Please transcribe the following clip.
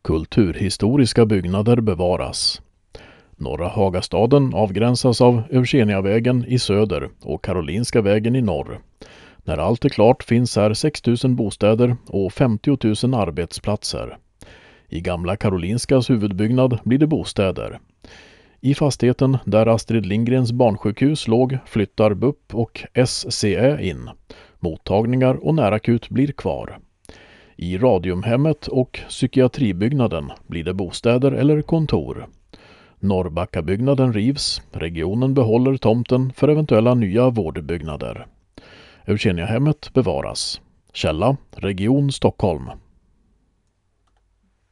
Kulturhistoriska byggnader bevaras. Norra Hagastaden avgränsas av Eugeniavägen i söder och Karolinska vägen i norr. När allt är klart finns här 6 000 bostäder och 50 000 arbetsplatser. I gamla Karolinskas huvudbyggnad blir det bostäder. I fastigheten där Astrid Lindgrens barnsjukhus låg flyttar BUP och SCE in. Mottagningar och närakut blir kvar. I Radiumhemmet och psykiatribyggnaden blir det bostäder eller kontor. Norrbackabyggnaden rivs, regionen behåller tomten för eventuella nya vårdbyggnader. Eugeniahemmet bevaras. Källa: Region Stockholm.